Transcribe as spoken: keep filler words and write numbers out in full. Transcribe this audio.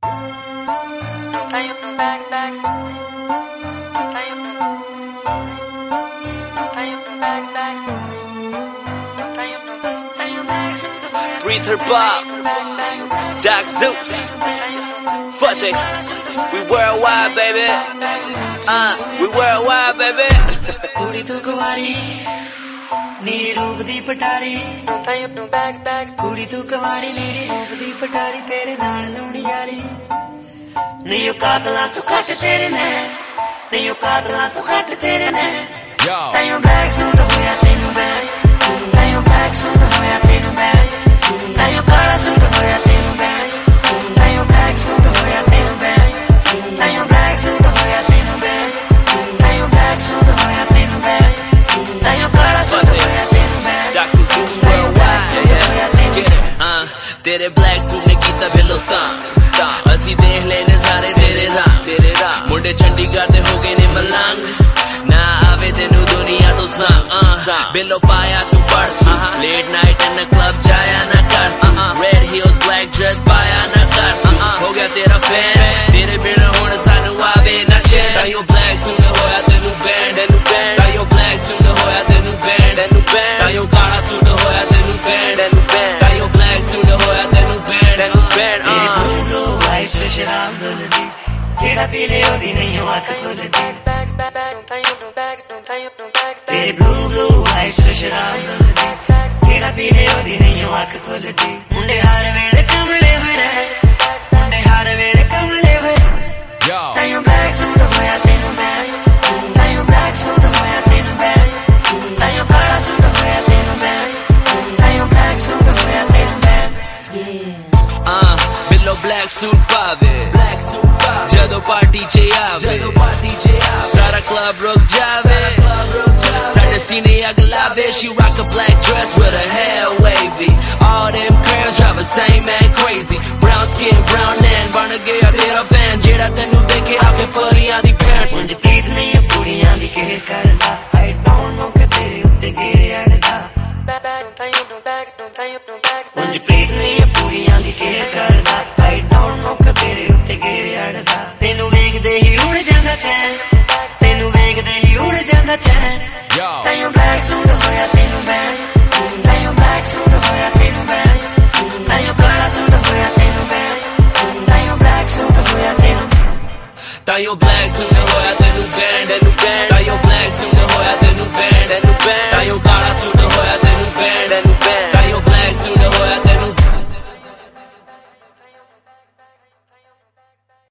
Breather Bob, Jack Zeus, fuck it, we worldwide baby, uh, we worldwide baby. ਕੁੜੀ ਤੂੰ ਕੁਵਾਰੀ ਨੀਰੀ ਰੂਪ ਦੀ ਪਟਾਰੀ, ਕੁੜੀ ਤੂੰ ਕੁਵਾਰੀ ਨੀਰੀ ਰੂਪ ਦੀ ਪਟਾਰੀ, ਤੇਰੇ ਨਾਲ ਲਾਉਣੀ ਯਾਰੀ ਨਹੀਂ ਉਹ ਕਾਤਲਾਂ ਤੋਂ ਘੱਟ ਤੇਰੇ ਨੇ, ਨਹੀਂ ਉਹ ਕਾਤਲਾਂ ਤੋਂ ਘੱਟ ਤੇਰੇ ਨੇ। ਤਾਈਓ ਬਲੈਕ ਸੂਟ ਹੋਇਆ ਤੈਨੂੰ ਮੈਂ, ਤਾਈਓ ਬਲੈਕ ਸੂਟ ਹੋਇਆ ਤੈਨੂੰ ਮੈਂ, ਤਾਈਓ ਕਾਲਾ ਸੂਟ ਹੋਇਆ ਤੈਨੂੰ ਮੈਂ, ਤਾਈਓ ਬਲੈਕ ਸੂਟ ਹੋਇਆ ਤੈਨੂੰ ਮੈਂ, ਤਾਈਓ ਬਲੈਕ ਸੂਟ ਹੋਇਆ ਤੈਨੂੰ ਮੈਂ, ਤਾਈਓ ਬਲੈਕ ਸੂਟ ਹੋਇਆ ਤੈਨੂੰ ਮੈਂ, ਤਾਈਓ ਕਾਲਾ ਸੂਟ ਹੋਇਆ ਤੈਨੂੰ ਮੈਂ। Doctor Zeus worldwide, get it, uh, ਤੇਰੇ ਬਲੈਕ ਸੂਟ ਨੇ ਕੀਤਾ ਬਿੱਲੋ ਤਾਂ ਅਸੀਂ ਦੇਖ ਲੈ ਨਜ਼ਾਰੇ ਤੇਰੇ ਰਾਹ, ਤੇਰੇ ਰਾਹ ਮੁੰਡੇ ਚੰਡੀਗੜ੍ਹ ਦੇ ਹੋ ਗਏ ਨੇ ਮਲੰਗ, ਨਾ ਆਵੇ ਤੈਨੂੰ ਦੁਨੀਆ ਤੋਂ ਸੰਗ, ਬਿੱਲੋ ਪਾਇਆ ਤੂੰ ਪੜਤੀ, ਲੇਟ ਨਾਈਟ ਇਨ ਕਲੱਬ ਜਾਇਆ ਨਾ ਕਰਤੀ, ਰੈਡ ਹੀਲਸ ਬਲੈਕ ਡਰੈਸ ਪਾਇਆ ਨਾ ਕਰਤੀ, ਹੋ ਗਿਆ ਤੇਰਾ ਫੈਨ, ਤੇਰੇ ਬਿਨਾਂ ਹੁਣ ਸਾਨੂੰ ਆਵੇ ਨਾ ਚੈਨ। ਤਾਈਓ ਬਲੈਕ ਸੂਟ ਹੋਇਆ ਤੈਨੂੰ ਬੈਂਡ, ਤੈਨੂੰ ਬੈਂਡ, ਤਾਈਓ ਬਲੈਕ ਸੂਟ ਹੋਇਆ ਤੈਨੂੰ ਬੈਂਡ, ਤੈਨੂੰ ਬੈਂਡ, ਤਾਈਓ ਕਾਲਾ ਸੂਟ ਹੋਇਆ ਤੈਨੂੰ ਬੈਂਡ, ਤੈਨੂੰ ਬੈਂਡ, ਤਾਈਓ ਬਲੈਕ ਸੂਟ ਹੋਇਆ ਤੈਨੂੰ ਬੈਂਡ, ਤੈਨੂੰ ਬੈਂਡ। ਸ਼ਰਾਬ ਡੁੱਲਦੀ ਜਿਹੜਾ ਪੀ ਲੇ ਉਹਦੀ ਨਹੀਂ ਉਹ ਅੱਖ ਖੁੱਲਦੀ, ਤੇਰੇ ਬਲੂ ਬਲੂ ਆਈਜ਼ ਤੋਂ ਸ਼ਰਾਬ ਡੁੱਲਦੀ ਜਿਹੜਾ ਪੀ ਲੇ ਉਹਦੀ ਨਹੀਂ ਉਹ ਅੱਖ ਖੁੱਲਦੀ। ਮੁੰਡੇ ਹਰ ਵੇਲੇ ਕਮਲੇ ਹੋਏ ਰਹੇ, ਮੁੰਡੇ ਹਰ ਵੇਲੇ ਕਮਲੇ ਹੋਏ, ਤਾਈਓ ਬਲੈਕ ਸੂਟ ਹੋਇਆ ਤੈਨੂੰ ਮੈਂ, ਤਾਈਓ ਬਲੈਕ ਸੂਟ ਹੋਇਆ ਤੈਨੂੰ ਮੈਂ, ਤਾਈਓ ਕਾਲਾ ਸੂਟ ਹੋਇਆ ਤੈਨੂੰ ਮੈਂ, ਤਾਈਓ ਬਲੈਕ ਸੂਟ ਹੋਇਆ ਤੈਨੂੰ ਮੈਂ। Uh, ਬਿੱਲੋ ਬਲੈਕ ਸੂਟ ਪਾਵੇ ਜਦੋਂ ਪਾਰਟੀ 'ਚ ਆਵੇ, ਸਾਰਾ ਕਲੱਬ ਰੁਕ ਜਾਵੇ, ਸਾਡੇ ਸੀਨੇ ਅੱਗ ਲਾਵੇ। She rock a black dress with her hair wavy, all them girls drive the same man crazy, brown skin brown and ਬਣ ਗਿਆ ਤੇਰਾ ਫੈਨ ਜਿਹੜਾ ਤੈਨੂੰ ਦੇਖੇ ਆ ਕੇ ਪਰੀਆਂ ਦੀ ਭੈਣ। ਉਂਝ ਪ੍ਰੀਤ ਨਹੀਂ ਇਹ ਕੁੜੀਆਂ ਦੀ ਕੇਅਰ ਕਰਦਾ, I don't know ਕਿ ਤੇਰੇ ਉੱਤੇ ਗੇਰੇ ਅੜਦਾ, ਉਂਝ ਪ੍ਰੀਤ ਨਹੀਂ ਇਹ ਕੁੜੀਆਂ ਦੀ ਕੇਅਰ ਕਰਦਾ, I don't know ਕਿ ਤੇਰੇ ਉੱਤੇ ਗੇਰੇ ਅੜਦਾ। ਤੈਨੂੰ ਵੇਖਦੇ ਹੀ ਉੜ ਜਾਂਦਾ ਚੈਨ, ਤੈਨੂੰ ਵੇਖਦੇ ਹੀ ਉੜ ਜਾਂਦਾ ਚੈਨ, ਤਾਈਓ ਬਲੈਕ ਸੂਟ ਹੋਇਆ ਤੈਨੂੰ ਮੈਂ, ਤਾਈਓ ਬਲੈਕ ਸੂਟ ਹੋਇਆ ਤੈਨੂੰ ਮੈਂ, ਤਾਈਓ ਕਾਲਾ ਸੂਟ ਹੋਇਆ ਤੈਨੂੰ ਮੈਂ, ਤਾਈਓ ਬਲੈਕ ਸੂਟ ਹੋਇਆ ਤੈਨੂੰ, ਤਾਈਓ ਬਲੈਕ ਸੂਟ ਹੋਇਆ ਤੈਨੂੰ ਬੈਂਡ, ਤੈਨੂੰ ਬੈਂਡ, ਤਾਈਓ ਬਲੈਕ ਸੂਟ ਹੋਇਆ ਤੈਨੂੰ ਬੈਂਡ, ਤੈਨੂੰ ਬੈਂਡ, ਤਾਈਓ ਕਾਲਾ ਸੂਟ ਹੋਇਆ ਤੈਨੂੰ ਬੈਂਡ, ਤੈਨੂੰ ਬੈਂਡ, ਤਾਈਓ ਬਲੈਕ ਸੂਟ ਹੋਇਆ ਤੈਨੂੰ